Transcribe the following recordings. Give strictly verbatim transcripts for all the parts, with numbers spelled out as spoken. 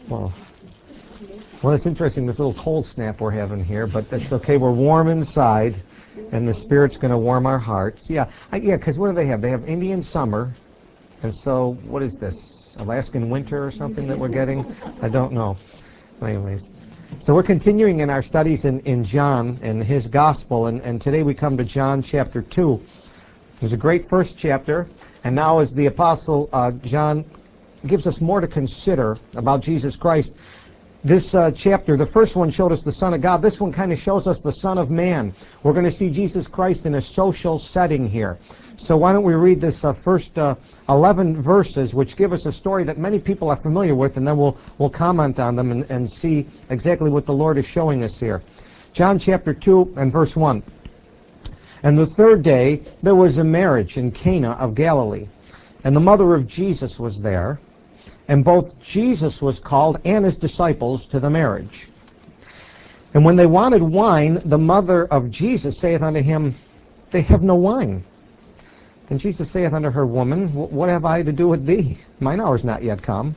Well, well, it's interesting, this little cold snap we're having here, but that's okay. We're warm inside, and the Spirit's going to warm our hearts. Yeah, I, yeah. Because what do they have? They have Indian summer, and so what is this? Alaskan winter or something that we're getting? I don't know. Anyways, so we're continuing in our studies in, in John and his gospel, and, and today we come to John chapter two. It was a great first chapter, and now as the Apostle uh, John gives us more to consider about Jesus Christ. This uh, chapter, the first one showed us the Son of God. This one kind of shows us the Son of Man. We're going to see Jesus Christ in a social setting here. So why don't we read this uh, first uh, eleven verses, which give us a story that many people are familiar with, and then we'll, we'll comment on them and, and see exactly what the Lord is showing us here. John chapter two and verse one. And the third day there was a marriage in Cana of Galilee, and the mother of Jesus was there. And both Jesus was called and his disciples to the marriage. And when they wanted wine, the mother of Jesus saith unto him, They have no wine. Then Jesus saith unto her, Woman, what have I to do with thee? Mine hour is not yet come.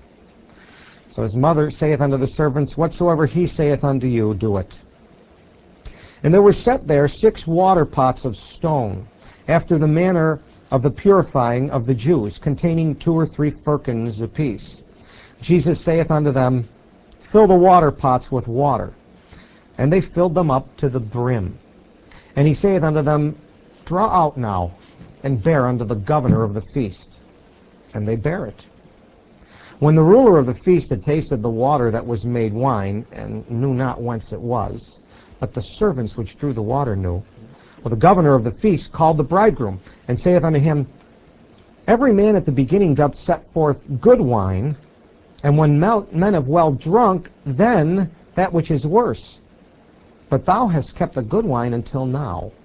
So his mother saith unto the servants, Whatsoever he saith unto you, do it. And there were set there six water pots of stone, after the manner of the purifying of the Jews, containing two or three firkins apiece. Jesus saith unto them, Fill the water pots with water. And they filled them up to the brim. And he saith unto them, Draw out now, and bear unto the governor of the feast. And they bare it. When the ruler of the feast had tasted the water that was made wine, and knew not whence it was, but the servants which drew the water knew, well, the governor of the feast called the bridegroom, and saith unto him, Every man at the beginning doth set forth good wine, and when men have well drunk, then that which is worse. But thou hast kept the good wine until now.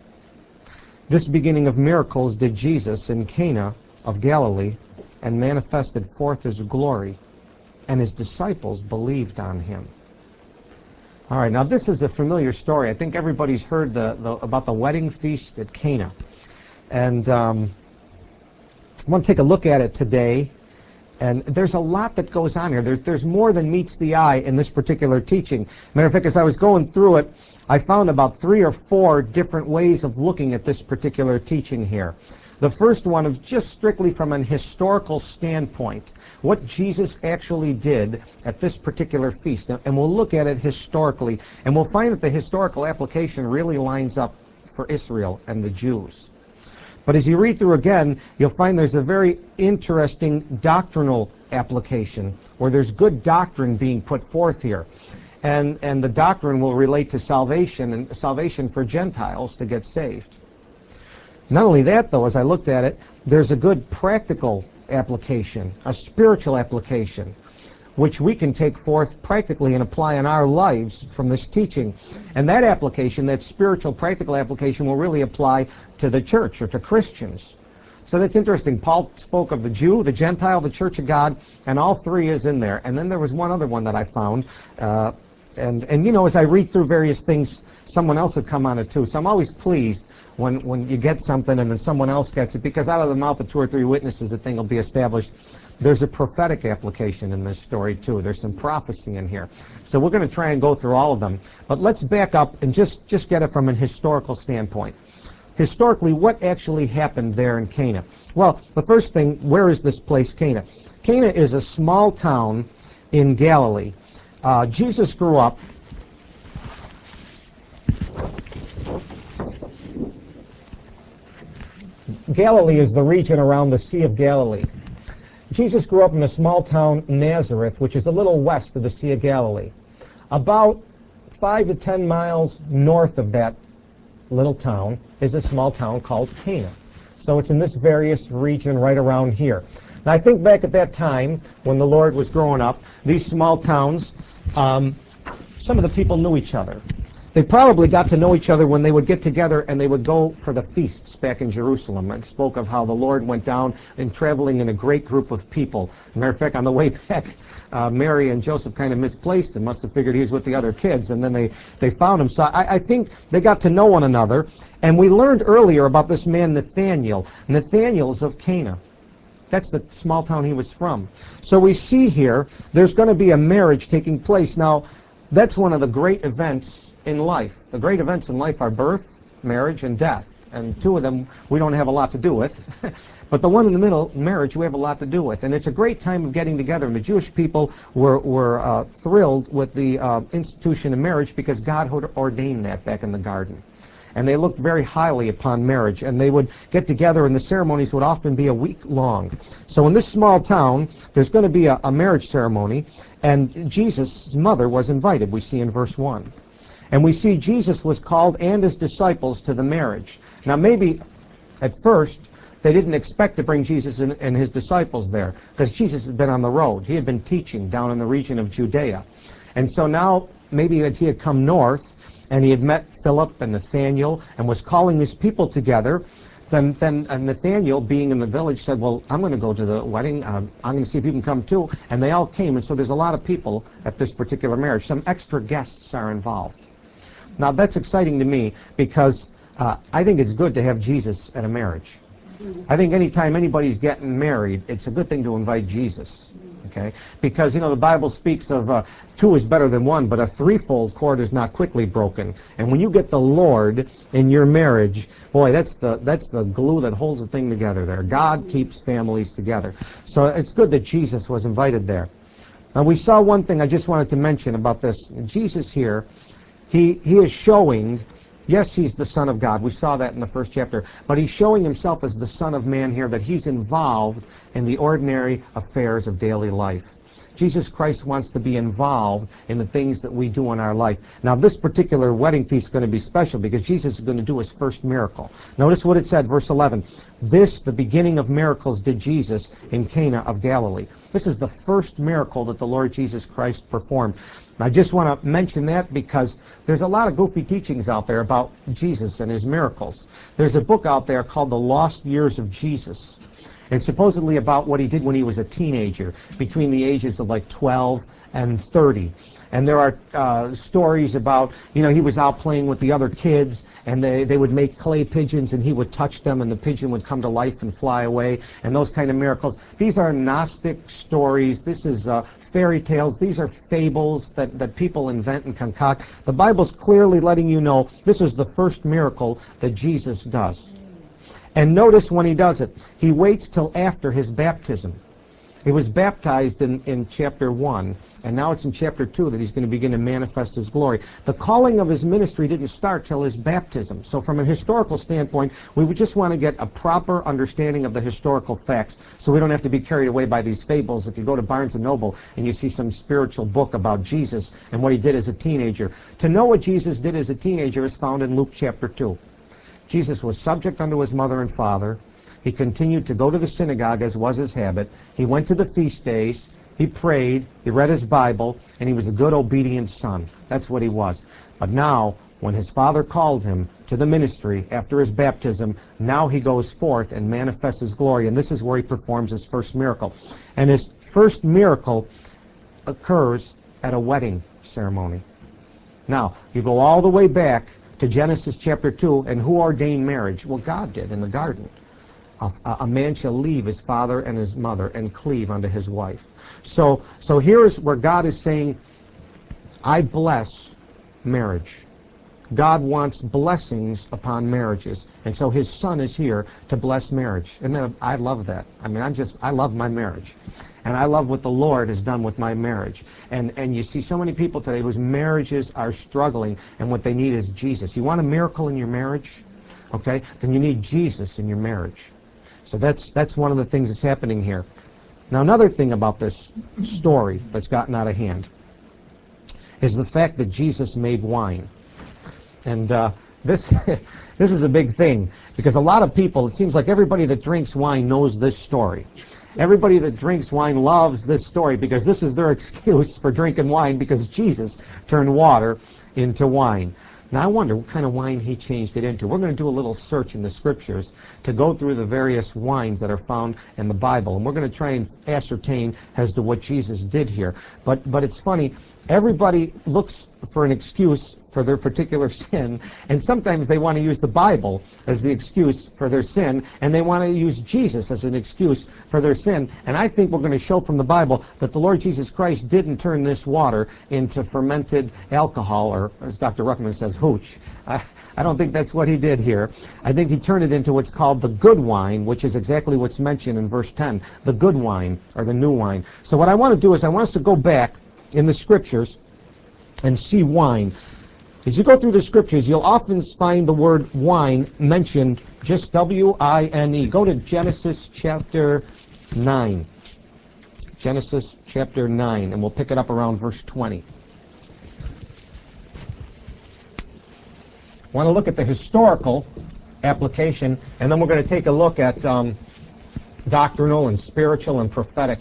This beginning of miracles did Jesus in Cana of Galilee, and manifested forth his glory, and his disciples believed on him. All right, now this is a familiar story. I think everybody's heard the, the, about the wedding feast at Cana. And um, I want to take a look at it today. And there's a lot that goes on here. There's, there's more than meets the eye in this particular teaching. Matter of fact, as I was going through it, I found about three or four different ways of looking at this particular teaching here. The first one is just strictly from an historical standpoint, what Jesus actually did at this particular feast. And we'll look at it historically, and we'll find that the historical application really lines up for Israel and the Jews. But as you read through again, you'll find there's a very interesting doctrinal application, where there's good doctrine being put forth here. And, and the doctrine will relate to salvation, and salvation for Gentiles to get saved. Not only that, though, as I looked at it, there's a good practical application, a spiritual application, which we can take forth practically and apply in our lives from this teaching. And that application, that spiritual practical application, will really apply to the church or to Christians. So that's interesting. Paul spoke of the Jew, the Gentile, the Church of God, and all three is in there. And then there was one other one that I found. Uh, and, and, you know, as I read through various things, someone else would come on it too. So I'm always pleased when, when you get something and then someone else gets it, because out of the mouth of two or three witnesses, the thing will be established. There's a prophetic application in this story too. There's some prophecy in here. So we're going to try and go through all of them. But let's back up and just, just get it from an historical standpoint. Historically, what actually happened there in Cana? Well, the first thing, where is this place, Cana? Cana is a small town in Galilee. Uh, Jesus grew up Galilee is the region around the Sea of Galilee. Jesus grew up in a small town, Nazareth, which is a little west of the Sea of Galilee. About five to ten miles north of that little town is a small town called Cana. So it's in this various region right around here. Now I think back at that time when the Lord was growing up, these small towns, um, some of the people knew each other. They probably got to know each other when they would get together and they would go for the feasts back in Jerusalem. And spoke of how the Lord went down and traveling in a great group of people. As a matter of fact, on the way back, uh, Mary and Joseph kind of misplaced him. Must have figured he was with the other kids, and then they, they found him. So I, I think they got to know one another. And we learned earlier about this man Nathaniel. Nathaniel is of Cana. That's the small town he was from. So we see here there's going to be a marriage taking place. Now, that's one of the great events in life. The great events in life are birth, marriage, and death. And two of them we don't have a lot to do with. But the one in the middle, marriage, we have a lot to do with. And it's a great time of getting together. And the Jewish people were, were uh, thrilled with the uh, institution of marriage because God had ordained that back in the garden. And they looked very highly upon marriage. And they would get together, and the ceremonies would often be a week long. So in this small town, there's going to be a, a marriage ceremony. And Jesus' mother was invited, we see in verse one. And we see Jesus was called and his disciples to the marriage. Now maybe at first they didn't expect to bring Jesus and, and his disciples there, because Jesus had been on the road. He had been teaching down in the region of Judea. And so now maybe as he had come north and he had met Philip and Nathanael and was calling his people together, then, then uh, Nathanael, being in the village, said, well, I'm going to go to the wedding. Um, I'm going to see if you can come too. And they all came. And so there's a lot of people at this particular marriage. Some extra guests are involved. Now, that's exciting to me because uh, I think it's good to have Jesus at a marriage. I think anytime anybody's getting married, it's a good thing to invite Jesus. Okay? Because, you know, the Bible speaks of uh, two is better than one, but a threefold cord is not quickly broken. And when you get the Lord in your marriage, boy, that's the, that's the glue that holds the thing together there. God keeps families together. So it's good that Jesus was invited there. Now, we saw one thing I just wanted to mention about this. Jesus here, He, he is showing, yes, he's the Son of God. We saw that in the first chapter. But he's showing himself as the Son of Man here, that he's involved in the ordinary affairs of daily life. Jesus Christ wants to be involved in the things that we do in our life. Now, this particular wedding feast is going to be special because Jesus is going to do his first miracle. Notice what it said, verse eleven. This, the beginning of miracles, did Jesus in Cana of Galilee. This is the first miracle that the Lord Jesus Christ performed. I just want to mention that because there's a lot of goofy teachings out there about Jesus and his miracles. There's a book out there called The Lost Years of Jesus. It's supposedly about what he did when he was a teenager, between the ages of like twelve and thirty. And there are uh, stories about, you know, he was out playing with the other kids, and they, they would make clay pigeons, and he would touch them, and the pigeon would come to life and fly away, and those kind of miracles. These are Gnostic stories. This is uh, fairy tales. These are fables that, that people invent and concoct. The Bible's clearly letting you know this is the first miracle that Jesus does. And notice when he does it, he waits till after his baptism. He was baptized in, in chapter one, and now it's in chapter two that he's going to begin to manifest his glory. The calling of his ministry didn't start till his baptism. So from a historical standpoint, we would just want to get a proper understanding of the historical facts so we don't have to be carried away by these fables. If you go to Barnes and Noble and you see some spiritual book about Jesus and what he did as a teenager, to know what Jesus did as a teenager is found in Luke chapter two. Jesus was subject unto his mother and father. He continued to go to the synagogue as was his habit. He went to the feast days. He prayed. He read his Bible. And he was a good, obedient son. That's what he was. But now, when his father called him to the ministry after his baptism, now he goes forth and manifests his glory. And this is where he performs his first miracle. And his first miracle occurs at a wedding ceremony. Now, you go all the way back to Genesis chapter two, and who ordained marriage? Well, God did in the garden. A, a man shall leave his father and his mother and cleave unto his wife. So, so here is where God is saying, I bless marriage. God wants blessings upon marriages, and so his son is here to bless marriage. And then I love that. I mean, I just, I love my marriage. And I love what the Lord has done with my marriage. And, and you see so many people today whose marriages are struggling, and what they need is Jesus. You want a miracle in your marriage? Okay? Then you need Jesus in your marriage. So that's, that's one of the things that's happening here. Now, another thing about this story that's gotten out of hand is the fact that Jesus made wine. And uh, this, this is a big thing, because a lot of people, it seems like everybody that drinks wine knows this story. Everybody that drinks wine loves this story because this is their excuse for drinking wine, because Jesus turned water into wine. Now I wonder what kind of wine he changed it into. We're going to do a little search in the scriptures to go through the various wines that are found in the Bible, and we're going to try and ascertain as to what Jesus did here. But, but it's funny, everybody looks for an excuse for their particular sin, and sometimes they want to use the Bible as the excuse for their sin, and they want to use Jesus as an excuse for their sin. And I think we're going to show from the Bible that the Lord Jesus Christ didn't turn this water into fermented alcohol, or as Doctor Ruckman says, hooch. I, I don't think that's what he did here. I think he turned it into what's called the good wine, which is exactly what's mentioned in verse ten, the good wine, or the new wine. So what I want to do is I want us to go back in the Scriptures and see wine. As you go through the Scriptures, you'll often find the word wine mentioned just W I N E. Go to Genesis chapter nine. Genesis chapter nine, and we'll pick it up around verse twenty. I want to look at the historical application, and then we're going to take a look at um, doctrinal and spiritual and prophetic.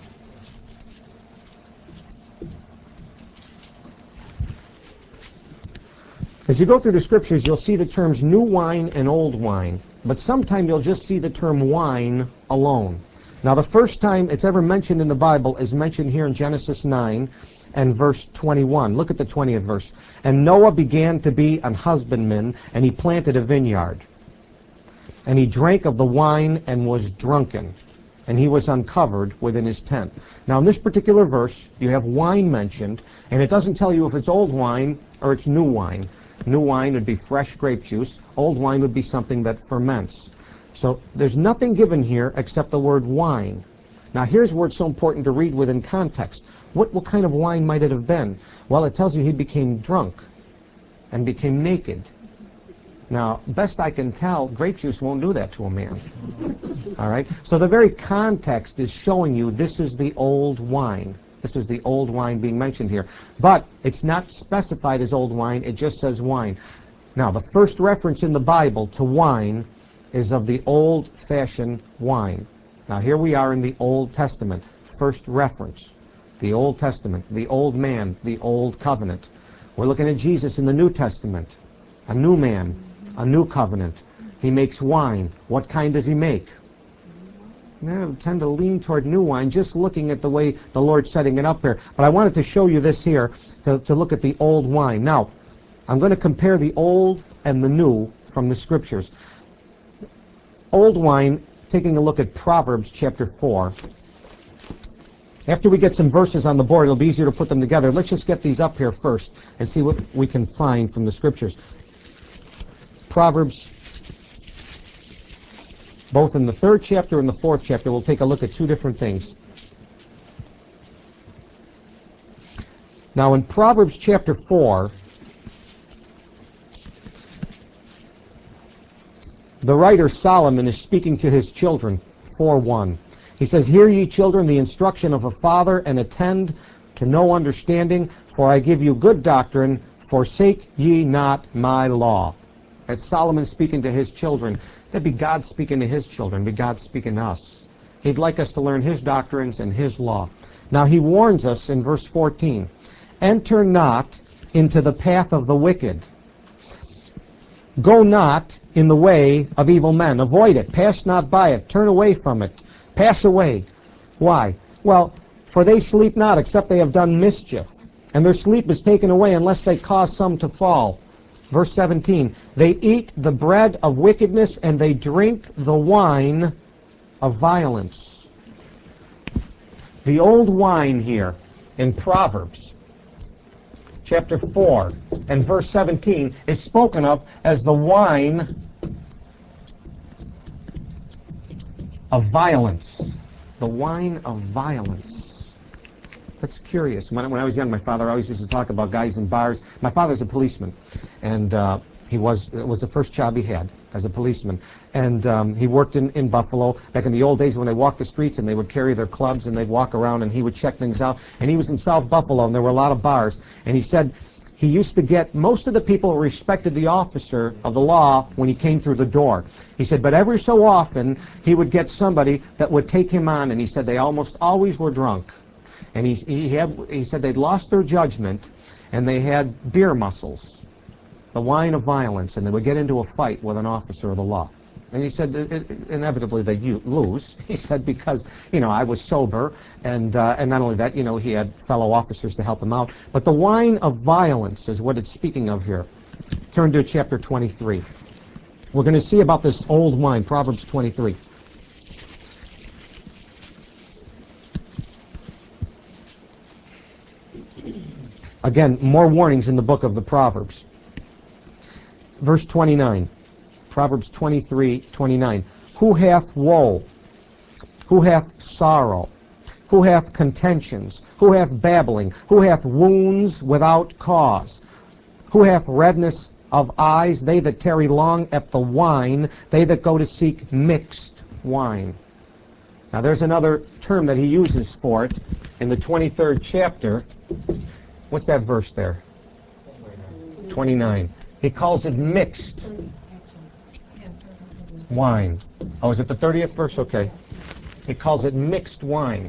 As you go through the Scriptures, you'll see the terms new wine and old wine, but sometime you'll just see the term wine alone. Now, the first time it's ever mentioned in the Bible is mentioned here in Genesis nine and verse twenty-one. Look at the twentieth verse. And Noah began to be an husbandman, and he planted a vineyard. And he drank of the wine and was drunken, and he was uncovered within his tent. Now, in this particular verse, you have wine mentioned, and it doesn't tell you if it's old wine or it's new wine. New wine would be fresh grape juice. Old wine would be something that ferments. So there's nothing given here except the word wine. Now, here's where it's so important to read within context. What, what kind of wine might it have been? Well, it tells you he became drunk and became naked. Now, best I can tell, grape juice won't do that to a man. All right? So the very context is showing you this is the old wine. This is the old wine being mentioned here. But it's not specified as old wine. It just says wine. Now, the first reference in the Bible to wine is of the old-fashioned wine. Now, here we are in the Old Testament. First reference. The Old Testament. The old man. The old covenant. We're looking at Jesus in the New Testament. A new man. A new covenant. He makes wine. What kind does he make? I tend to lean toward new wine, just looking at the way the Lord's setting it up here. But I wanted to show you this here, to, to look at the old wine. Now, I'm going to compare the old and the new from the Scriptures. Old wine, taking a look at Proverbs chapter four. After we get some verses on the board, it'll be easier to put them together. Let's just get these up here first and see what we can find from the Scriptures. Proverbs, both in the third chapter and the fourth chapter, we'll take a look at two different things. Now, in Proverbs chapter four, the writer Solomon is speaking to his children, four one. He says, "Hear ye children the instruction of a father, and attend to no understanding, for I give you good doctrine, forsake ye not my law." That's Solomon speaking to his children. That'd be God speaking to his children, be God speaking to us. He'd like us to learn his doctrines and his law. Now he warns us in verse fourteen, "Enter not into the path of the wicked. Go not in the way of evil men." Avoid it. Pass not by it. Turn away from it. Pass away. Why? Well, "For they sleep not, except they have done mischief, and their sleep is taken away unless they cause some to fall." Verse seventeen, "They eat the bread of wickedness, and they drink the wine of violence." The old wine here in Proverbs chapter four and verse seventeen is spoken of as the wine of violence. The wine of violence. That's curious. When, when I was young, my father always used to talk about guys in bars. My father's a policeman, and uh, he was it was the first job he had as a policeman. And um, he worked in, in Buffalo back in the old days when they walked the streets and they would carry their clubs and they'd walk around and he would check things out. And he was in South Buffalo, and there were a lot of bars. And he said he used to get most of the people who respected the officer of the law when he came through the door. He said, but every so often he would get somebody that would take him on, and he said they almost always were drunk. And he, he, had, he said they'd lost their judgment, and they had beer muscles, the wine of violence, and they would get into a fight with an officer of the law. And he said, it, it, inevitably they lose. He said, because, you know, I was sober, and, uh, and not only that, you know, he had fellow officers to help him out. But the wine of violence is what it's speaking of here. Turn to chapter twenty-three. We're going to see about this old wine, Proverbs twenty-three. Again, more warnings in the book of the Proverbs. Verse twenty-nine. Proverbs twenty-three, twenty-nine. Who hath woe? Who hath sorrow? Who hath contentions? Who hath babbling? Who hath wounds without cause? Who hath redness of eyes? They that tarry long at the wine, they that go to seek mixed wine. Now there's another term that he uses for it in the twenty-third chapter. What's that verse there? twenty-nine. He calls it mixed wine. Oh, is it the thirtieth verse? Okay. He calls it mixed wine.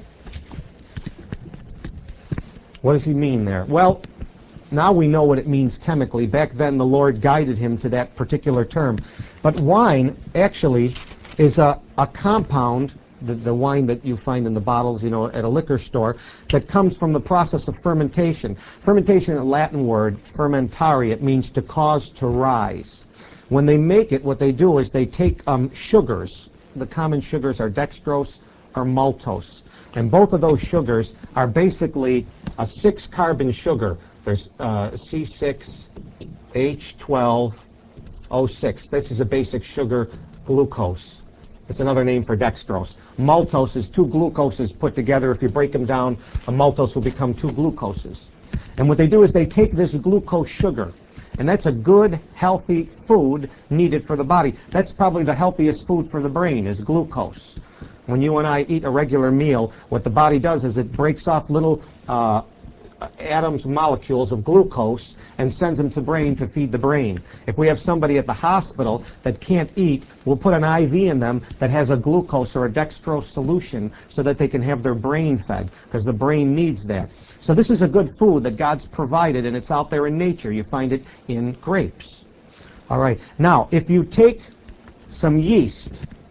What does he mean there? Well, now we know what it means chemically. Back then the Lord guided him to that particular term. But wine actually is a, a compound, the, the wine that you find in the bottles, you know, at a liquor store, that comes from the process of fermentation. Fermentation is a Latin word, fermentare. It means to cause to rise. When they make it, what they do is they take um, sugars. The common sugars are dextrose or maltose. And both of those sugars are basically a six-carbon sugar. There's uh, C six H twelve O six. This is a basic sugar, glucose. It's another name for dextrose. Maltose is two glucoses put together. If you break them down, a maltose will become two glucoses. And what they do is they take this glucose sugar, and that's a good, healthy food needed for the body. That's probably the healthiest food for the brain, is glucose. When you and I eat a regular meal, what the body does is it breaks off little uh, atoms, molecules of glucose, and sends them to the brain to feed the brain. If we have somebody at the hospital that can't eat, we'll put an I V in them that has a glucose or a dextrose solution so that they can have their brain fed, because the brain needs that. So this is a good food that God's provided, and it's out there in nature. You find it in grapes. All right. Now, if you take some yeast,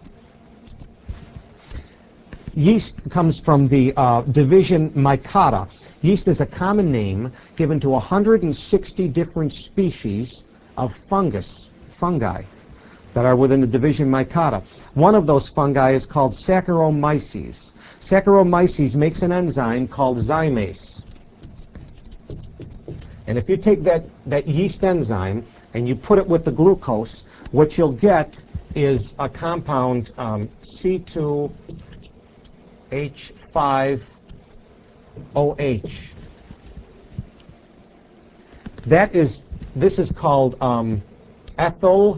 yeast comes from the uh, division Mycota. Yeast is a common name given to one hundred sixty different species of fungus, fungi, that are within the division Mycota. One of those fungi is called Saccharomyces. Saccharomyces makes an enzyme called zymase. And if you take that, that yeast enzyme and you put it with the glucose, what you'll get is a compound um, C two H five O H. That is, this is called um, ethyl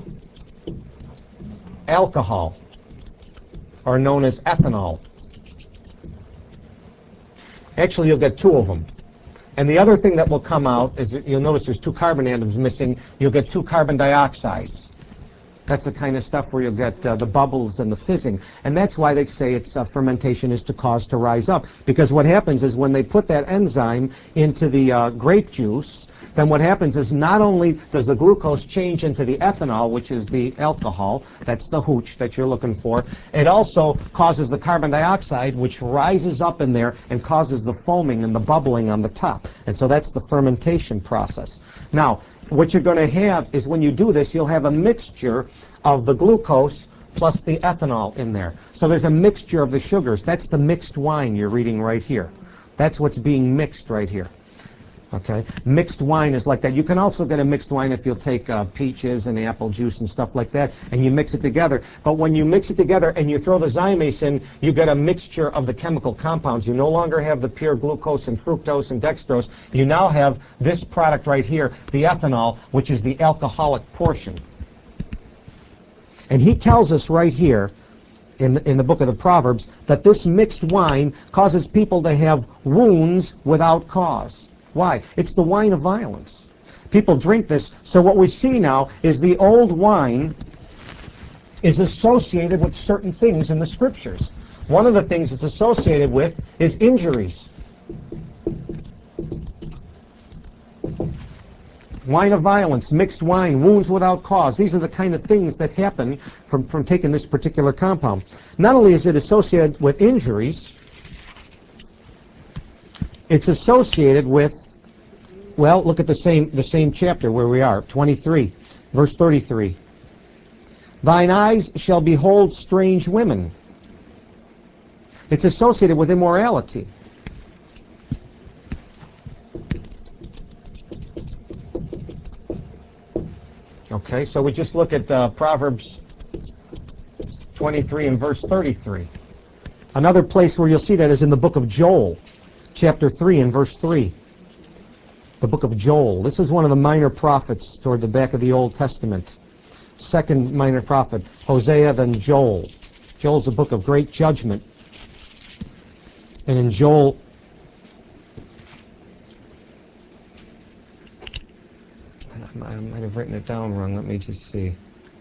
alcohol, or known as ethanol. Actually, you'll get two of them. And the other thing that will come out is, you'll notice there's two carbon atoms missing. You'll get two carbon dioxides. That's the kind of stuff where you'll get uh, the bubbles and the fizzing. And that's why they say it's uh, fermentation is to cause to rise up. Because what happens is when they put that enzyme into the uh, grape juice, then what happens is not only does the glucose change into the ethanol, which is the alcohol, that's the hooch that you're looking for, it also causes the carbon dioxide, which rises up in there and causes the foaming and the bubbling on the top. And so that's the fermentation process. Now, what you're going to have is, when you do this, you'll have a mixture of the glucose plus the ethanol in there. So there's a mixture of the sugars. That's the mixed wine you're reading right here. That's what's being mixed right here. Okay? Mixed wine is like that. You can also get a mixed wine if you'll take uh, peaches and apple juice and stuff like that, and you mix it together. But when you mix it together and you throw the zymase in, you get a mixture of the chemical compounds. You no longer have the pure glucose and fructose and dextrose. You now have this product right here, the ethanol, which is the alcoholic portion. And he tells us right here in the, in the book of the Proverbs that this mixed wine causes people to have wounds without cause. Why? It's the wine of violence. People drink this, so what we see now is the old wine is associated with certain things in the Scriptures. One of the things it's associated with is injuries. Wine of violence, mixed wine, wounds without cause. These are the kind of things that happen from, from taking this particular compound. Not only is it associated with injuries, it's associated with, well, look at the same, the same chapter where we are, twenty-three, verse thirty-three. Thine eyes shall behold strange women. It's associated with immorality. Okay, so we just look at uh, Proverbs twenty-three and verse thirty-three. Another place where you'll see that is in the book of Joel, chapter three and verse three. The book of Joel. This is one of the minor prophets toward the back of the Old Testament. Second minor prophet, Hosea, then Joel. Joel's a book of great judgment. And in Joel, I might have written it down wrong. Let me just see.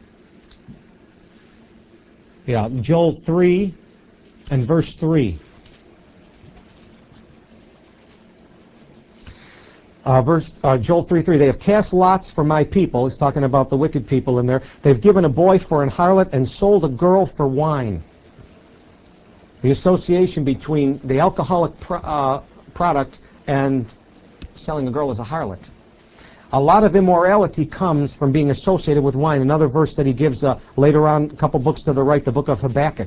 Yeah, Joel three and verse three. Uh, verse uh, Joel three three. They have cast lots for my people. He's talking about the wicked people in there. They've given a boy for an harlot and sold a girl for wine. The association between the alcoholic pro uh, product and selling a girl as a harlot. A lot of immorality comes from being associated with wine. Another verse that he gives uh, later on, a couple books to the right, the book of Habakkuk.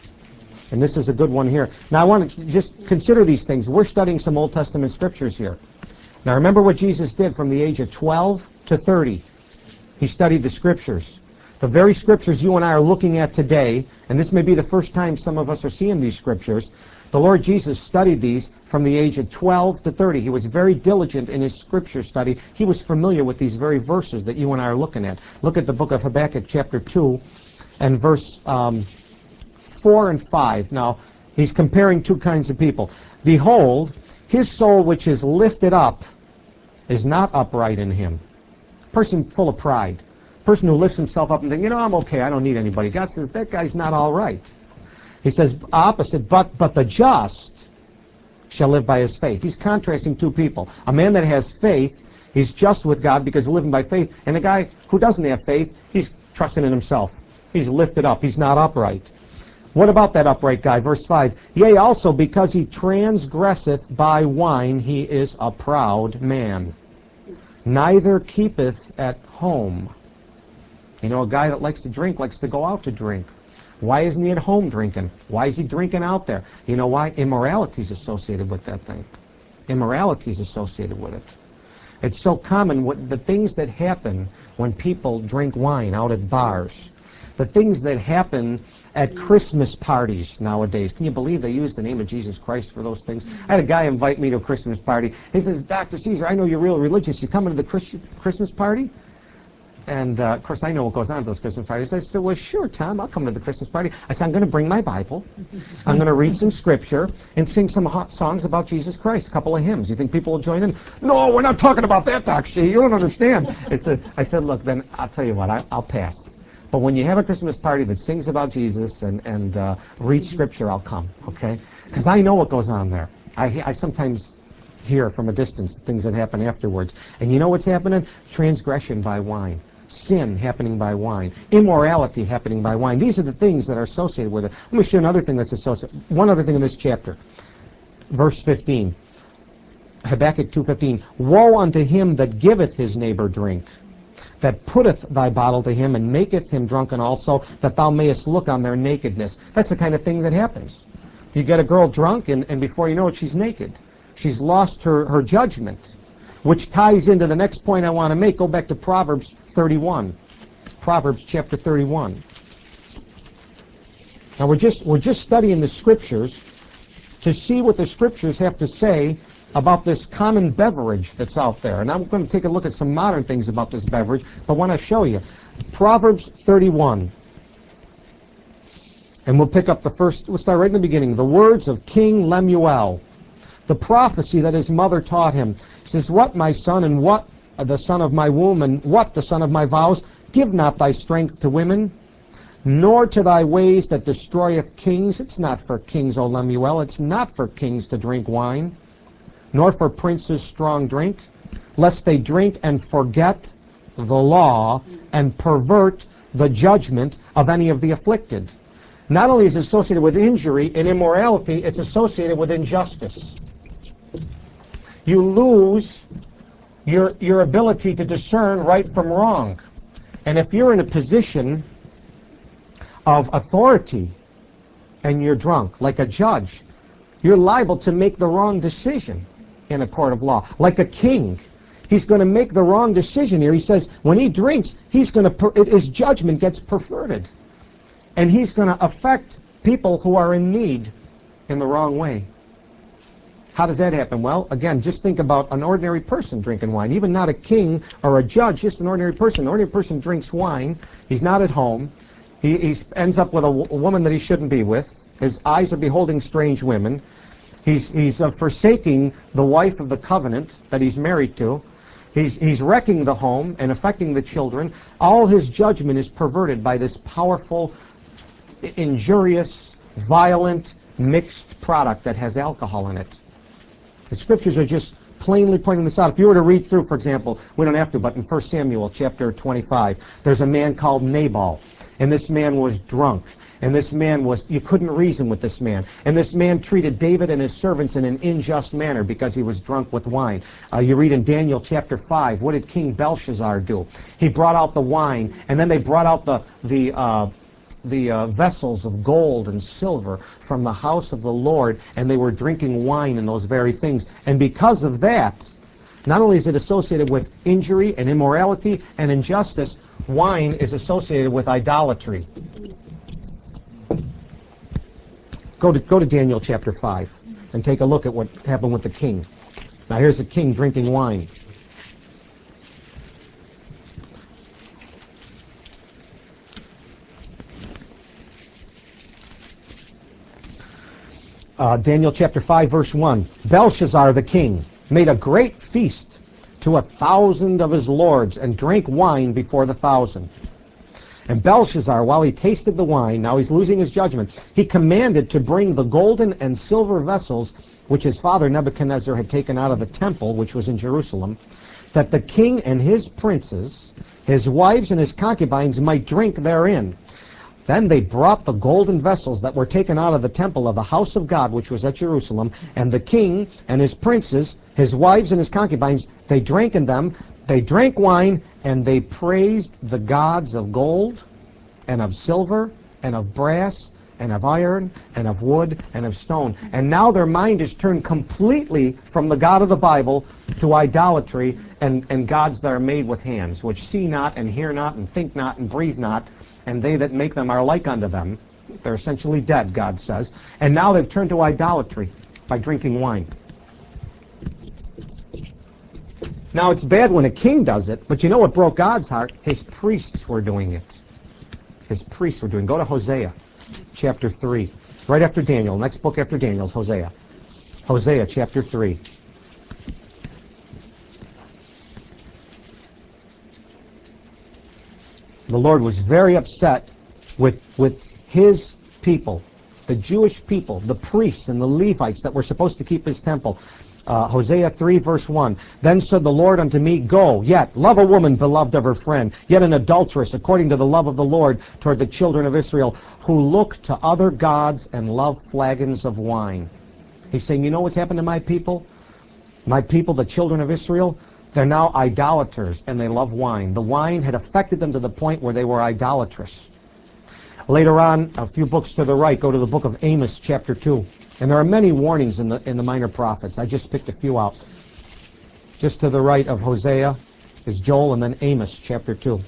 And this is a good one here. Now I want to just consider these things. We're studying some Old Testament scriptures here. Now remember what Jesus did from the age of twelve to thirty. He studied the scriptures. The very scriptures you and I are looking at today, and this may be the first time some of us are seeing these scriptures, the Lord Jesus studied these from the age of twelve to thirty. He was very diligent in his scripture study. He was familiar with these very verses that you and I are looking at. Look at the book of Habakkuk chapter two and verse um, four and five. Now, he's comparing two kinds of people. Behold, his soul which is lifted up is not upright in him. Person full of pride. Person who lifts himself up and thinks, you know, I'm okay, I don't need anybody. God says, that guy's not all right. He says, opposite, but, but the just shall live by his faith. He's contrasting two people. A man that has faith, he's just with God because he's living by faith. And a guy who doesn't have faith, he's trusting in himself. He's lifted up. He's not upright. What about that upright guy? Verse five. Yea, also because he transgresseth by wine, he is a proud man. Neither keepeth at home. You know, a guy that likes to drink likes to go out to drink. Why isn't he at home drinking? Why is he drinking out there? You know why? Immorality is associated with that thing. Immorality is associated with it. It's so common, what, the things that happen when people drink wine out at bars. The things that happen at Christmas parties nowadays. Can you believe they use the name of Jesus Christ for those things? I had a guy invite me to a Christmas party. He says, Doctor Caesar, I know you're real religious. You coming to the Christ Christmas party? And, uh, of course, I know what goes on at those Christmas parties. I said, well, sure, Tom, I'll come to the Christmas party. I said, I'm going to bring my Bible. I'm going to read some scripture and sing some hot songs about Jesus Christ, a couple of hymns. You think people will join in? No, we're not talking about that, Doc C. You don't understand. I said, I said, look, then I'll tell you what, I, I'll pass. But when you have a Christmas party that sings about Jesus and, and uh, reads scripture, I'll come, okay? Because I know what goes on there. I, I sometimes hear from a distance things that happen afterwards. And you know what's happening? Transgression by wine. Sin happening by wine. Immorality happening by wine. These are the things that are associated with it. Let me show you another thing that's associated. One other thing in this chapter. Verse fifteen. Habakkuk two fifteen. Woe unto him that giveth his neighbor drink, that putteth thy bottle to him, and maketh him drunken also, that thou mayest look on their nakedness. That's the kind of thing that happens. You get a girl drunk, and, and before you know it, she's naked. She's lost her, her judgment. Which ties into the next point I want to make. Go back to Proverbs thirty-one. Proverbs chapter thirty-one. Now we're just we're just studying the scriptures to see what the scriptures have to say about this common beverage that's out there. And I'm going to take a look at some modern things about this beverage, but I want to show you. Proverbs thirty-one. And we'll pick up the first, we'll start right in the beginning. The words of King Lemuel. The prophecy that his mother taught him. He says, what, my son, and what the son of my womb, and what the son of my vows? Give not thy strength to women, nor to thy ways that destroyeth kings. It's not for kings, O Lemuel. It's not for kings to drink wine, nor for princes strong drink. lest they drink and forget the law and pervert the judgment of any of the afflicted. Not only is it associated with injury and immorality, it's associated with injustice. You lose your, your ability to discern right from wrong. And if you're in a position of authority and you're drunk, like a judge, you're liable to make the wrong decision in a court of law. Like a king, he's going to make the wrong decision here. He says when he drinks, he's going to per- his judgment gets perverted. And he's going to affect people who are in need in the wrong way. How does that happen? Well, again, just think about an ordinary person drinking wine. Even not a king or a judge, just an ordinary person. An ordinary person drinks wine. He's not at home. He, he ends up with a, w- a woman that he shouldn't be with. His eyes are beholding strange women. He's, he's uh, forsaking the wife of the covenant that he's married to. He's, he's wrecking the home and affecting the children. All his judgment is perverted by this powerful, injurious, violent, mixed product that has alcohol in it. The scriptures are just plainly pointing this out. If you were to read through, for example, we don't have to, but in First Samuel chapter twenty-five, there's a man called Nabal, and this man was drunk. And this man was, you couldn't reason with this man. And this man treated David and his servants in an unjust manner because he was drunk with wine. Uh, you read in Daniel chapter five, what did King Belshazzar do? He brought out the wine, and then they brought out the, the, uh, the uh, vessels of gold and silver from the house of the Lord, and they were drinking wine and those very things. And because of that, not only is it associated with injury and immorality and injustice, wine is associated with idolatry. Go to, go to Daniel chapter five and take a look at what happened with the king. Now here's the king drinking wine. Uh, Daniel chapter five, verse one. Belshazzar the king made a great feast to a thousand of his lords and drank wine before the thousand. And Belshazzar, while he tasted the wine, now he's losing his judgment, he commanded to bring the golden and silver vessels which his father Nebuchadnezzar had taken out of the temple, which was in Jerusalem, that the king and his princes, his wives and his concubines might drink therein. Then they brought the golden vessels that were taken out of the temple of the house of God, which was at Jerusalem, and the king and his princes, his wives and his concubines, they drank in them. They drank wine, and they praised the gods of gold, and of silver, and of brass, and of iron, and of wood, and of stone. And now their mind is turned completely from the God of the Bible to idolatry and, and gods that are made with hands, which see not, and hear not, and think not, and breathe not, and they that make them are like unto them. They're essentially dead, God says. And now they've turned to idolatry by drinking wine. Now, it's bad when a king does it, but you know what broke God's heart? His priests were doing it. His priests were doing it. Go to Hosea, chapter three. Right after Daniel. Next book after Daniel is Hosea. Hosea, chapter three. The Lord was very upset with, with his people, the Jewish people, the priests and the Levites that were supposed to keep his temple. Uh, Hosea three, verse one. Then said the Lord unto me, Go, yet, love a woman beloved of her friend, yet an adulteress, according to the love of the Lord toward the children of Israel, who look to other gods and love flagons of wine. He's saying, you know what's happened to my people? My people, the children of Israel, they're now idolaters, and they love wine. The wine had affected them to the point where they were idolatrous. Later on, a few books to the right, go to the book of Amos, chapter two. And there are many warnings in the in the minor prophets. I just picked a few out. Just to the right of Hosea is Joel, and then Amos, chapter two.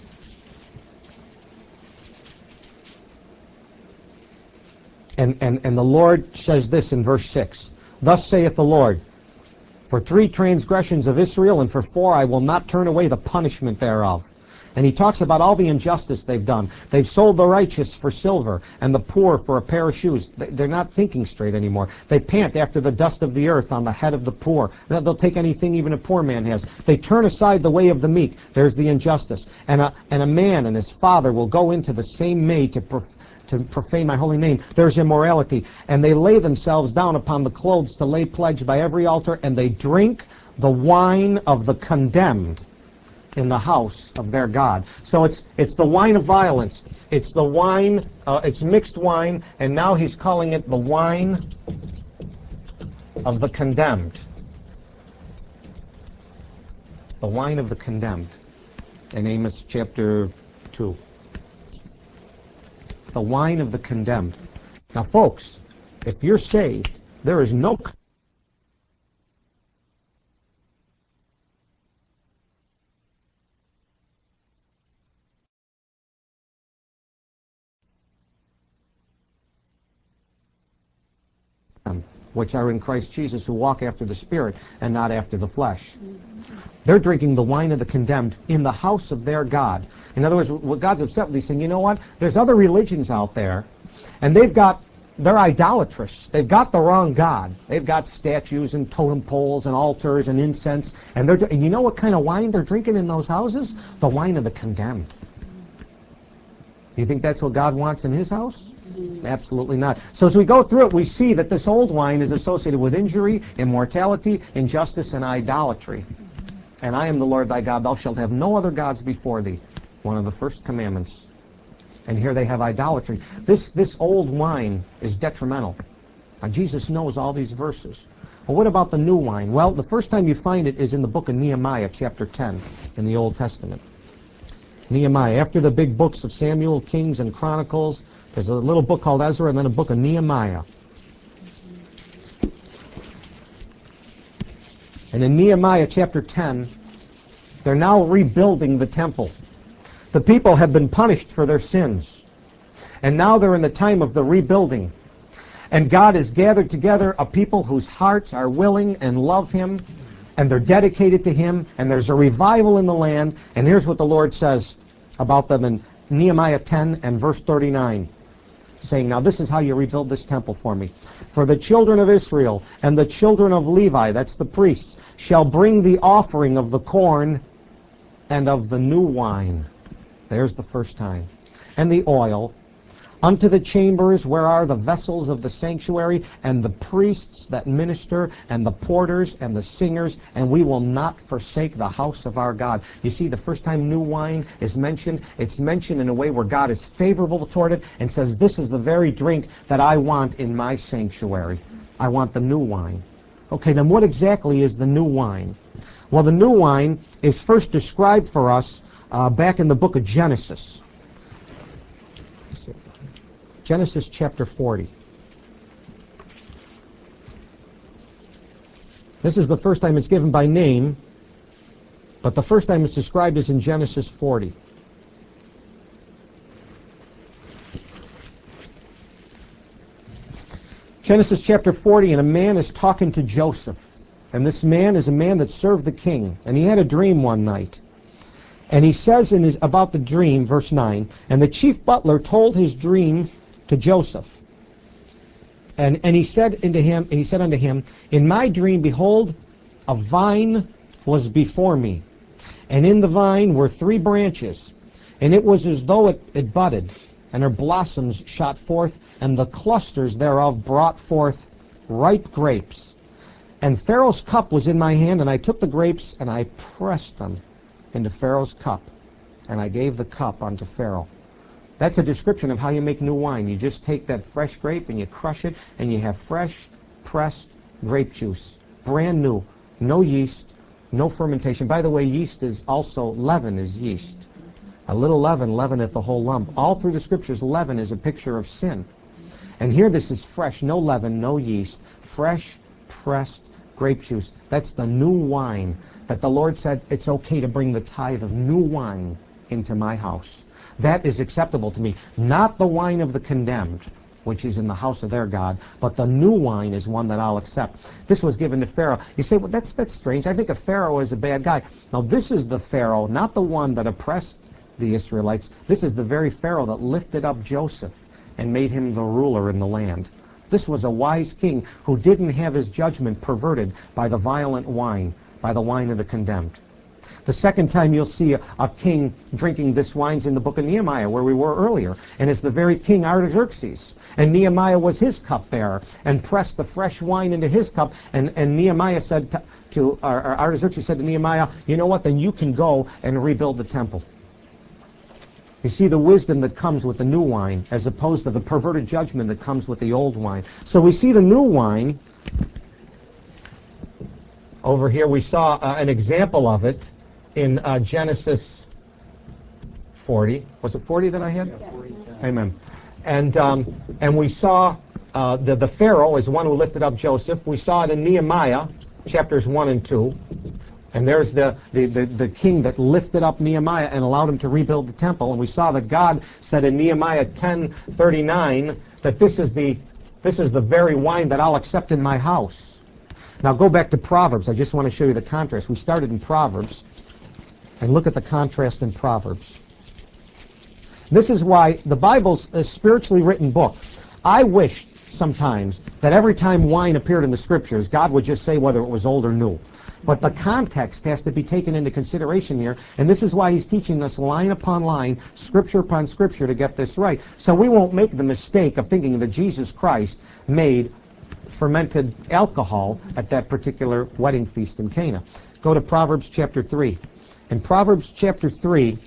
And, and, and the Lord says this in verse six. Thus saith the Lord, For three transgressions of Israel, and for four I will not turn away the punishment thereof. And he talks about all the injustice they've done. They've sold the righteous for silver and the poor for a pair of shoes. They're not thinking straight anymore. They pant after the dust of the earth on the head of the poor. They'll take anything even a poor man has. They turn aside the way of the meek. There's the injustice. And a, and a man and his father will go into the same maid to, to profane my holy name, there's immorality. And they lay themselves down upon the clothes to lay pledge by every altar, and they drink the wine of the condemned in the house of their God. So it's it's the wine of violence. It's the wine, uh, it's mixed wine, and now he's calling it the wine of the condemned. The wine of the condemned in Amos chapter two. The wine of the condemned. Now, folks, if you're saved, there is no which are in Christ Jesus, who walk after the Spirit and not after the flesh. They're drinking the wine of the condemned in the house of their God. In other words, what God's upset with, he's saying, you know what? There's other religions out there, and they've got, they're idolatrous. They've got the wrong God. They've got statues and totem poles and altars and incense, and they're, and you know what kind of wine they're drinking in those houses? The wine of the condemned. You think that's what God wants in his house? Absolutely not. So as we go through it, we see that this old wine is associated with injury, immortality, injustice, and idolatry. And I am the Lord thy God. Thou shalt have no other gods before thee. One of the first commandments. And here they have idolatry. This, this old wine is detrimental. Now, Jesus knows all these verses. Well, what about the new wine? Well, the first time you find it is in the book of Nehemiah, chapter ten, in the Old Testament. Nehemiah. After the big books of Samuel, Kings, and Chronicles, there's a little book called Ezra, and then a book of Nehemiah. And in Nehemiah chapter ten, they're now rebuilding the temple. The people have been punished for their sins. And now they're in the time of the rebuilding. And God has gathered together a people whose hearts are willing and love him, and they're dedicated to him, and there's a revival in the land. And here's what the Lord says about them in Nehemiah ten and verse thirty-nine. Saying, now this is how you rebuild this temple for me. For the children of Israel and the children of Levi, that's the priests, shall bring the offering of the corn and of the new wine. There's the first time. And the oil unto the chambers where are the vessels of the sanctuary, and the priests that minister, and the porters and the singers, and we will not forsake the house of our God. You see, the first time new wine is mentioned, it's mentioned in a way where God is favorable toward it and says, this is the very drink that I want in my sanctuary. I want the new wine. Okay, then what exactly is the new wine? Well, the new wine is first described for us uh, back in the book of Genesis. Let's see. Genesis chapter forty. This is the first time it's given by name, but the first time it's described is in Genesis forty. Genesis chapter forty, and a man is talking to Joseph. And this man is a man that served the king. And he had a dream one night. And he says in his, about the dream, verse nine, and the chief butler told his dream to Joseph. And and he said unto him, and he said unto him, in my dream, behold, a vine was before me, and in the vine were three branches, and it was as though it, it budded, and her blossoms shot forth, and the clusters thereof brought forth ripe grapes. And Pharaoh's cup was in my hand, and I took the grapes, and I pressed them into Pharaoh's cup, and I gave the cup unto Pharaoh. That's a description of how you make new wine. You just take that fresh grape and you crush it, and you have fresh, pressed grape juice. Brand new. No yeast, no fermentation. By the way, yeast is also, leaven is yeast. A little leaven leaveneth the whole lump. All through the scriptures, leaven is a picture of sin. And here this is fresh, no leaven, no yeast. Fresh, pressed grape juice. That's the new wine that the Lord said it's okay to bring the tithe of new wine into my house. That is acceptable to me. Not the wine of the condemned, which is in the house of their God, but the new wine is one that I'll accept. This was given to Pharaoh. You say, well, that's, that's strange. I think of Pharaoh as a bad guy. Now, this is the Pharaoh, not the one that oppressed the Israelites. This is the very Pharaoh that lifted up Joseph and made him the ruler in the land. This was a wise king who didn't have his judgment perverted by the violent wine, by the wine of the condemned. The second time you'll see a, a king drinking this wine's in the book of Nehemiah, where we were earlier. And it's the very king Artaxerxes. And Nehemiah was his cupbearer and pressed the fresh wine into his cup. And, and Nehemiah said to, to or, or Artaxerxes said to Nehemiah, you know what, then you can go and rebuild the temple. You see the wisdom that comes with the new wine as opposed to the perverted judgment that comes with the old wine. So we see the new wine. Over here we saw uh, an example of it in uh, Genesis forty. Was it forty that I had? Yeah, forty. Amen. And um, and we saw uh, the, the Pharaoh is one who lifted up Joseph. We saw it in Nehemiah, chapters one and two. And there's the, the, the, the king that lifted up Nehemiah and allowed him to rebuild the temple. And we saw that God said in Nehemiah ten thirty-nine that this is the this is the very wine that I'll accept in my house. Now go back to Proverbs. I just want to show you the contrast. We started in Proverbs. And look at the contrast in Proverbs. This is why the Bible's a spiritually written book. I wish sometimes that every time wine appeared in the Scriptures, God would just say whether it was old or new. But the context has to be taken into consideration here, and this is why he's teaching us line upon line, Scripture upon Scripture to get this right. So we won't make the mistake of thinking that Jesus Christ made fermented alcohol at that particular wedding feast in Cana. Go to Proverbs chapter three. In Proverbs chapter three,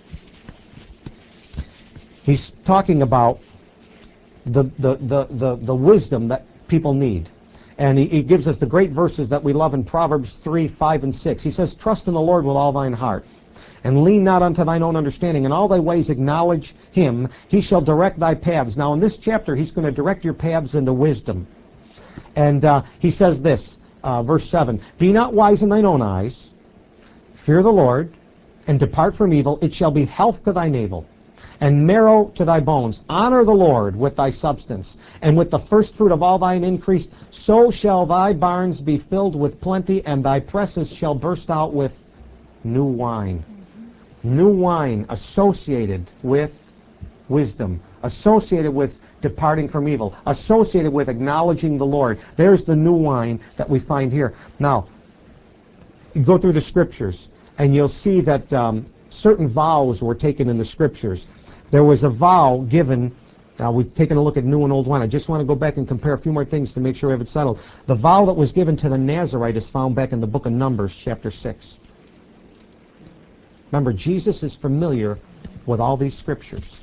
he's talking about the, the, the, the, the wisdom that people need. And he, he gives us the great verses that we love in Proverbs three, five, and six. He says, trust in the Lord with all thine heart, and lean not unto thine own understanding. In all thy ways acknowledge him. He shall direct thy paths. Now in this chapter, he's going to direct your paths into wisdom. And uh, he says this, uh, verse seven, be not wise in thine own eyes, fear the Lord, and depart from evil. It shall be health to thy navel, and marrow to thy bones. Honor the Lord with thy substance, and with the first fruit of all thine increase. So shall thy barns be filled with plenty, and thy presses shall burst out with new wine. Mm-hmm. New wine associated with wisdom, associated with departing from evil, associated with acknowledging the Lord. There's the new wine that we find here. Now, you go through the Scriptures, and you'll see that um, certain vows were taken in the Scriptures. There was a vow given. Now, we've taken a look at new and old wine. I just want to go back and compare a few more things to make sure we have it settled. The vow that was given to the Nazarite is found back in the book of Numbers, chapter six. Remember, Jesus is familiar with all these Scriptures.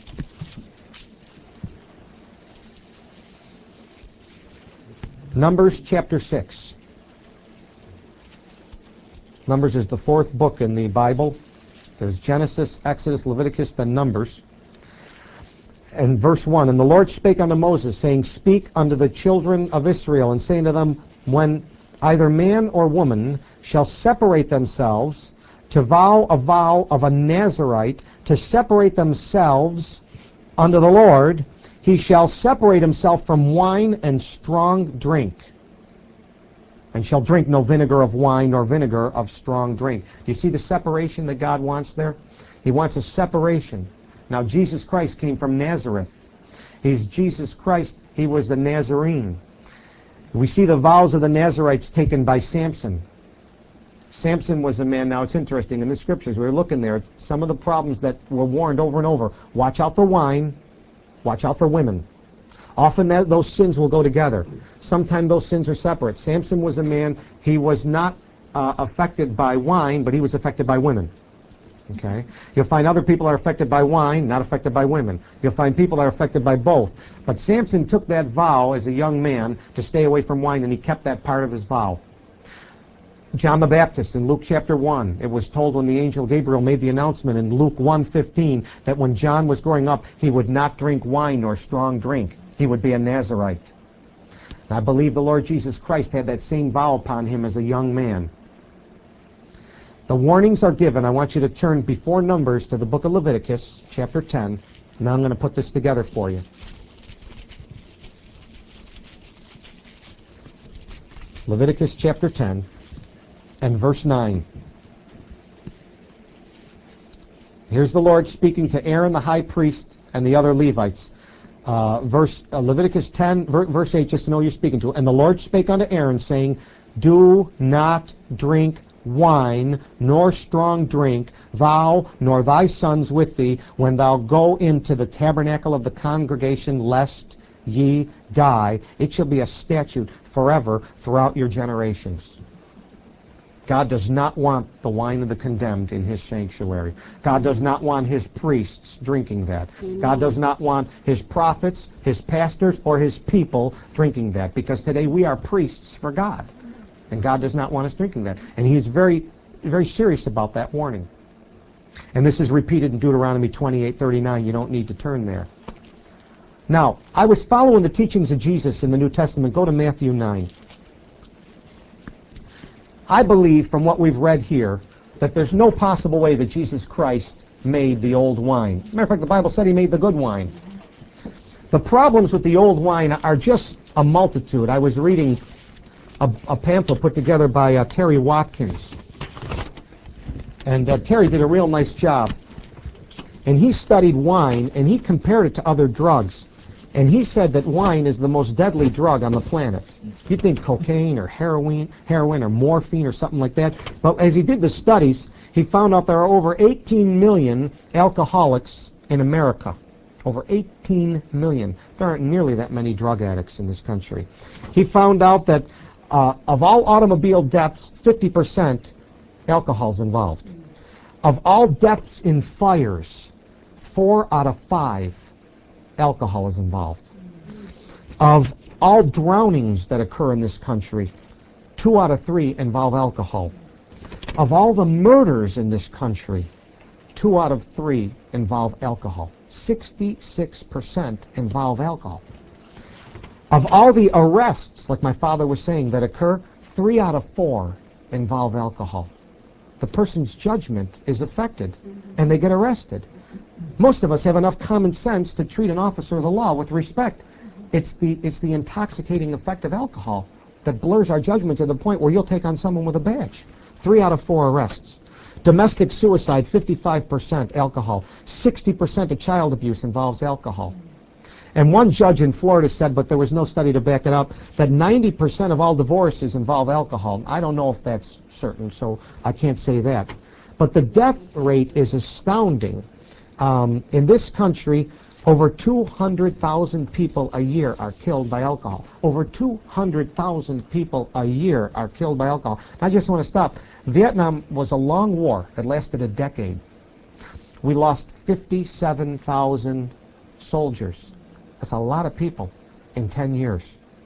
Numbers chapter six. Numbers is the fourth book in the Bible. There's Genesis, Exodus, Leviticus, then Numbers. And verse one, and the Lord spake unto Moses, saying, speak unto the children of Israel, and saying to them, when either man or woman shall separate themselves, to vow a vow of a Nazarite, to separate themselves unto the Lord, he shall separate himself from wine and strong drink, and shall drink no vinegar of wine nor vinegar of strong drink. Do you see the separation that God wants there? He wants a separation. Now, Jesus Christ came from Nazareth. He's Jesus Christ. He was the Nazarene. We see the vows of the Nazarites taken by Samson. Samson was a man. Now, it's interesting. In the Scriptures, we were looking there at some of the problems that were warned over and over. Watch out for wine. Watch out for women. Often that, those sins will go together. Sometimes those sins are separate. Samson was a man, he was not uh, affected by wine, but he was affected by women. Okay? You'll find other people are affected by wine, not affected by women. You'll find people are affected by both. But Samson took that vow as a young man to stay away from wine, and he kept that part of his vow. John the Baptist in Luke chapter one, it was told when the angel Gabriel made the announcement in Luke one fifteen that when John was growing up, he would not drink wine nor strong drink. He would be a Nazarite. And I believe the Lord Jesus Christ had that same vow upon him as a young man. The warnings are given. I want you to turn before Numbers to the book of Leviticus, chapter ten. Now I'm going to put this together for you. Leviticus chapter ten. And verse nine. Here's the Lord speaking to Aaron the high priest and the other Levites. Uh, verse uh, Leviticus ten, ver, verse eight, just to know you're speaking to. And the Lord spake unto Aaron, saying, do not drink wine, nor strong drink, thou nor thy sons with thee, when thou go into the tabernacle of the congregation, lest ye die. It shall be a statute forever throughout your generations. God does not want the wine of the condemned in his sanctuary. God does not want his priests drinking that. God does not want his prophets, his pastors, or his people drinking that, because today we are priests for God. And God does not want us drinking that. And he is very, very serious about that warning. And this is repeated in Deuteronomy twenty-eight thirty-nine. You don't need to turn there. Now, I was following the teachings of Jesus in the New Testament. Go to Matthew nine. I believe from what we've read here that there's no possible way that Jesus Christ made the old wine. Matter of fact, the Bible said he made the good wine. The problems with the old wine are just a multitude. I was reading a, a pamphlet put together by uh, Terry Watkins. And uh, Terry did a real nice job. And he studied wine, and he compared it to other drugs. And he said that wine is the most deadly drug on the planet. You'd think cocaine or heroin, heroin or morphine or something like that. But as he did the studies, he found out there are over eighteen million alcoholics in America. Over eighteen million. There aren't nearly that many drug addicts in this country. He found out that uh, of all automobile deaths, fifty percent alcohol is involved. Of all deaths in fires, four out of five alcohol is involved. Of all drownings that occur in this country, two out of three involve alcohol. Of all the murders in this country, two out of three involve alcohol. sixty-six percent involve alcohol. Of all the arrests, like my father was saying, that occur, three out of four involve alcohol. The person's judgment is affected, and they get arrested. Most of us have enough common sense to treat an officer of the law with respect. It's the, it's the intoxicating effect of alcohol that blurs our judgment to the point where you'll take on someone with a badge. Three out of four arrests. Domestic suicide, fifty-five percent alcohol. sixty percent of child abuse involves alcohol. And one judge in Florida said, but there was no study to back it up, that ninety percent of all divorces involve alcohol. I don't know if that's certain, so I can't say that. But the death rate is astounding. Um, in this country, over two hundred thousand people a year are killed by alcohol. Over two hundred thousand people a year are killed by alcohol. I just want to stop. Vietnam was a long war. It lasted a decade. We lost fifty-seven thousand soldiers. That's a lot of people in ten years.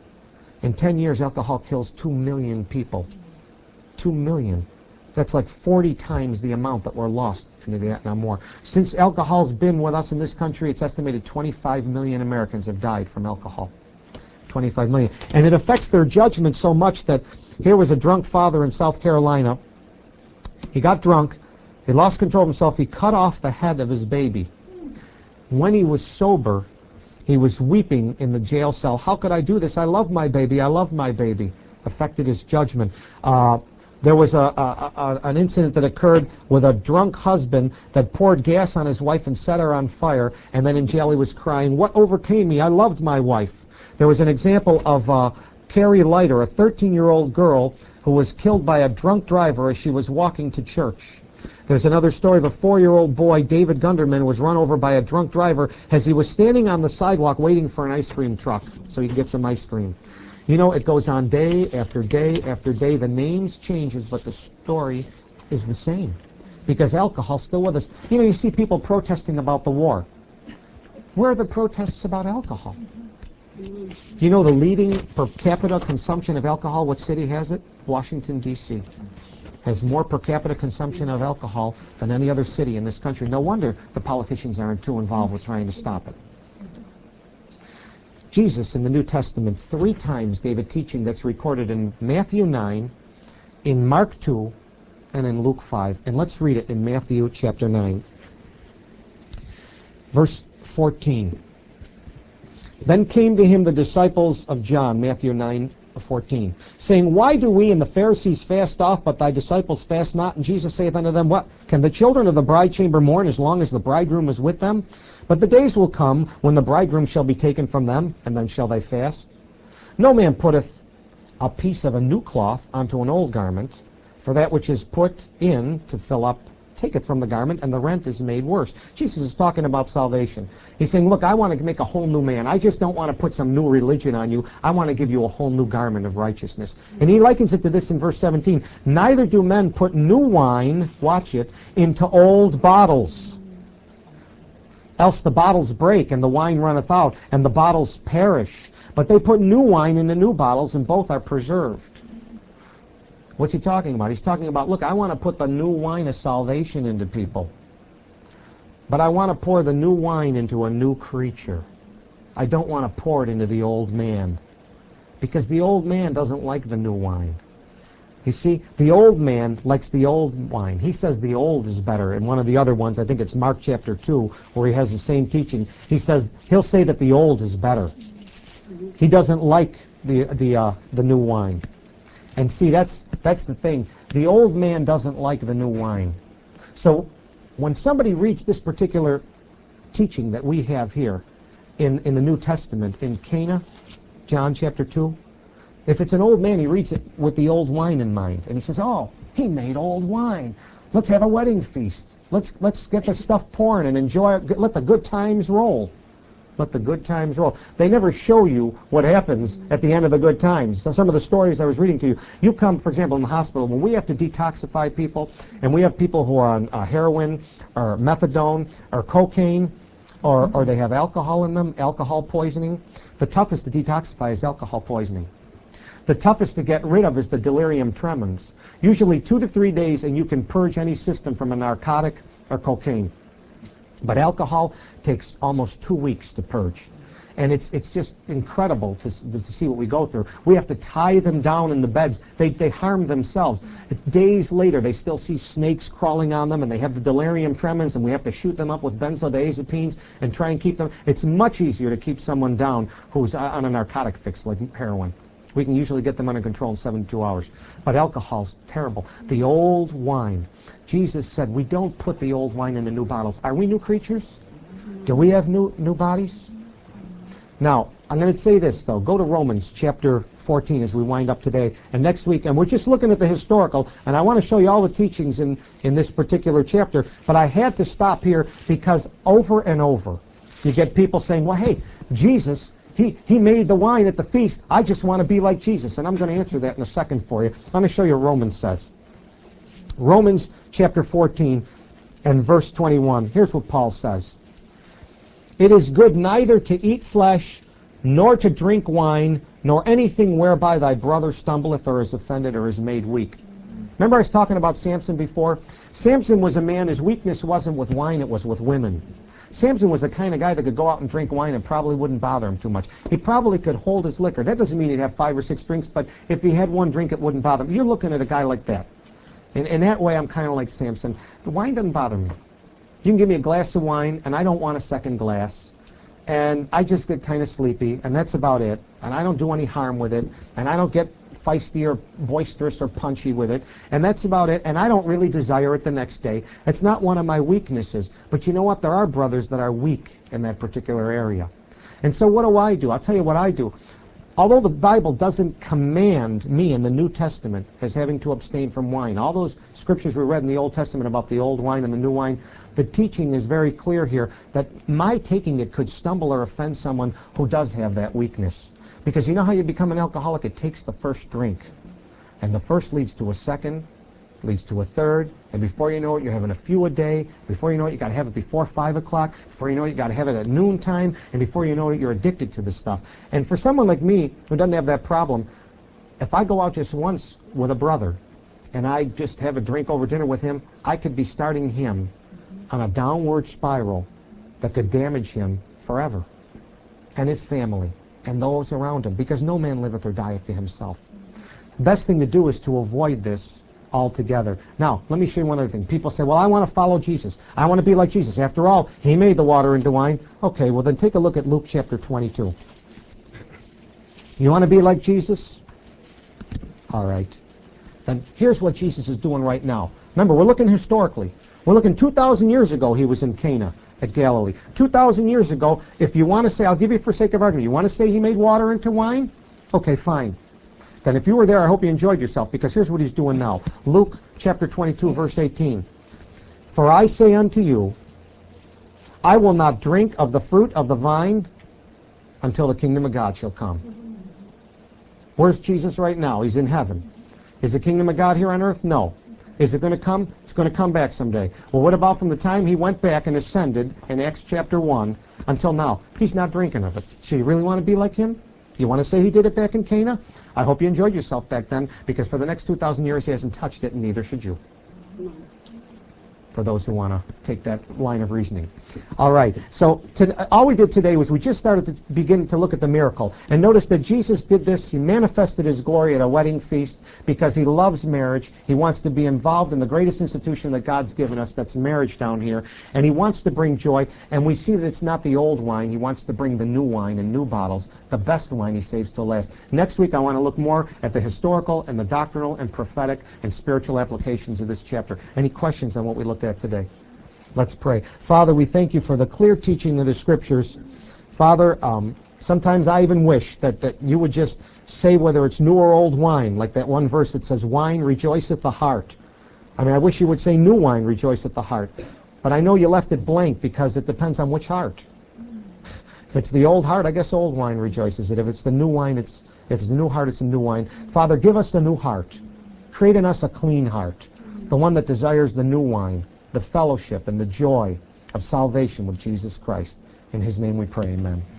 In ten years, alcohol kills two million people. two million. That's like forty times the amount that were lost in the Vietnam War. Since alcohol's been with us in this country, it's estimated twenty-five million Americans have died from alcohol. twenty-five million. And it affects their judgment so much that here was a drunk father in South Carolina. He got drunk. He lost control of himself. He cut off the head of his baby. When he was sober, he was weeping in the jail cell. How could I do this? I love my baby. I love my baby. Affected his judgment. Uh, There was a, a, a, an incident that occurred with a drunk husband that poured gas on his wife and set her on fire, and then in jail he was crying, "What overcame me? I loved my wife." There was an example of uh, Carrie Leiter, a thirteen-year-old girl who was killed by a drunk driver as she was walking to church. There's another story of a four-year-old boy, David Gunderman, who was run over by a drunk driver as he was standing on the sidewalk waiting for an ice cream truck so he could get some ice cream. You know, it goes on day after day after day. The names changes, but the story is the same. Because alcohol's still with us. You know, you see people protesting about the war. Where are the protests about alcohol? You know the leading per capita consumption of alcohol, what city has it? Washington, D C has more per capita consumption of alcohol than any other city in this country. No wonder the politicians aren't too involved with trying to stop it. Jesus in the New Testament three times gave a teaching that's recorded in Matthew nine, in Mark two, and in Luke five. And let's read it in Matthew chapter nine. Verse fourteen. Then came to him the disciples of John, Matthew nine fourteen, saying, Why do we and the Pharisees fast oft, but thy disciples fast not? And Jesus saith unto them, What? Can the children of the bride chamber mourn as long as the bridegroom is with them? But the days will come when the bridegroom shall be taken from them, and then shall they fast. No man putteth a piece of a new cloth unto an old garment, For that which is put in to fill up taketh from the garment, and the rent is made worse. Jesus is talking about salvation. He's saying, look, I want to make a whole new man. I just don't want to put some new religion on you. I want to give you a whole new garment of righteousness. And he likens it to this in verse seventeen. Neither do men put new wine, watch it, into old bottles. Else the bottles break, and the wine runneth out, and the bottles perish. But they put new wine into new bottles, and both are preserved. What's he talking about? He's talking about, look, I want to put the new wine of salvation into people. But I want to pour the new wine into a new creature. I don't want to pour it into the old man. Because the old man doesn't like the new wine. You see, the old man likes the old wine. He says the old is better. And one of the other ones, I think it's Mark chapter two, where he has the same teaching. He says, he'll say that the old is better. He doesn't like the, the, uh, the new wine. And see, that's that's the thing. The old man doesn't like the new wine. So when somebody reads this particular teaching that we have here in, in the New Testament, in Cana, John chapter two, if it's an old man, he reads it with the old wine in mind. And he says, oh, he made old wine. Let's have a wedding feast. Let's, let's get the stuff pouring and enjoy it. Let the good times roll. Let the good times roll. They never show you what happens at the end of the good times. So some of the stories I was reading to you, you come, for example, in the hospital, when we have to detoxify people, and we have people who are on uh, heroin, or methadone, or cocaine, or, or they have alcohol in them, alcohol poisoning, the toughest to detoxify is alcohol poisoning. The toughest to get rid of is the delirium tremens. Usually two to three days, and you can purge any system from a narcotic or cocaine. But alcohol takes almost two weeks to purge. And it's it's just incredible to, to see what we go through. We have to tie them down in the beds. They, they harm themselves. Days later, they still see snakes crawling on them, and they have the delirium tremens, and we have to shoot them up with benzodiazepines and try and keep them. It's much easier to keep someone down who's on a narcotic fix like heroin. We can usually get them under control in seventy-two hours. But alcohol's terrible. The old wine. Jesus said, we don't put the old wine into new bottles. Are we new creatures? Do we have new new bodies? Now, I'm going to say this, though. Go to Romans chapter fourteen as we wind up today. And next week, and we're just looking at the historical, and I want to show you all the teachings in, in this particular chapter. But I had to stop here because over and over, you get people saying, well, hey, Jesus, He, he made the wine at the feast. I just want to be like Jesus. And I'm going to answer that in a second for you. Let me show you what Romans says. Romans chapter fourteen and verse twenty-one. Here's what Paul says. It is good neither to eat flesh, nor to drink wine, nor anything whereby thy brother stumbleth or is offended or is made weak. Remember I was talking about Samson before? Samson was a man, his weakness wasn't with wine, it was with women. Samson was the kind of guy that could go out and drink wine and probably wouldn't bother him too much. He probably could hold his liquor. That doesn't mean he'd have five or six drinks, but if he had one drink, it wouldn't bother him. You're looking at a guy like that. And in that way, I'm kind of like Samson. The wine doesn't bother me. You can give me a glass of wine, and I don't want a second glass. And I just get kind of sleepy, and that's about it. And I don't do any harm with it. And I don't get feisty or boisterous or punchy with it. And that's about it. And I don't really desire it the next day. It's not one of my weaknesses. But you know what? There are brothers that are weak in that particular area. And so what do I do? I'll tell you what I do. Although the Bible doesn't command me in the New Testament as having to abstain from wine, all those scriptures we read in the Old Testament about the old wine and the new wine, the teaching is very clear here that my taking it could stumble or offend someone who does have that weakness. Because you know how you become an alcoholic? It takes the first drink. And the first leads to a second, leads to a third, and before you know it, you're having a few a day. Before you know it, you got to have it before five o'clock. Before you know it, you got to have it at noontime. And before you know it, you're addicted to this stuff. And for someone like me who doesn't have that problem, if I go out just once with a brother and I just have a drink over dinner with him, I could be starting him on a downward spiral that could damage him forever and his family and those around him, because no man liveth or dieth to himself. The best thing to do is to avoid this altogether. Now, let me show you one other thing. People say, well, I want to follow Jesus. I want to be like Jesus. After all, he made the water into wine. Okay, well then take a look at Luke chapter twenty-two. You want to be like Jesus? All right. Then here's what Jesus is doing right now. Remember, we're looking historically. We're looking two thousand years ago he was in Cana at Galilee. two thousand years ago, if you want to say, I'll give you for sake of argument, you want to say he made water into wine? Okay, fine. Then if you were there, I hope you enjoyed yourself, because here's what he's doing now. Luke chapter twenty-two, verse eighteen. For I say unto you, I will not drink of the fruit of the vine until the kingdom of God shall come. Where's Jesus right now? He's in heaven. Is the kingdom of God here on earth? No. Is it going to come? It's going to come back someday. Well, what about from the time he went back and ascended in Acts chapter one until now? He's not drinking of it. So you really want to be like him? You want to say he did it back in Cana? I hope you enjoyed yourself back then, because for the next two thousand years he hasn't touched it, and neither should you. For those who want to take that line of reasoning. All right, so to, all we did today was we just started to begin to look at the miracle. And notice that Jesus did this. He manifested his glory at a wedding feast because he loves marriage. He wants to be involved in the greatest institution that God's given us, that's marriage down here. And he wants to bring joy. And we see that it's not the old wine. He wants to bring the new wine in new bottles. The best wine he saves till last. Next week I want to look more at the historical and the doctrinal and prophetic and spiritual applications of this chapter. Any questions on what we looked at today? Let's pray. Father, we thank you for the clear teaching of the Scriptures. Father, um, sometimes I even wish that, that you would just say whether it's new or old wine, like that one verse that says, wine rejoiceth the heart. I mean, I wish you would say new wine rejoiceth the heart. But I know you left it blank because it depends on which heart. If it's the old heart, I guess old wine rejoices it. If it's the new wine, it's if it's the new heart, it's a new wine. Father, give us the new heart. Create in us a clean heart, the one that desires the new wine, the fellowship and the joy of salvation with Jesus Christ. In his name we pray, amen.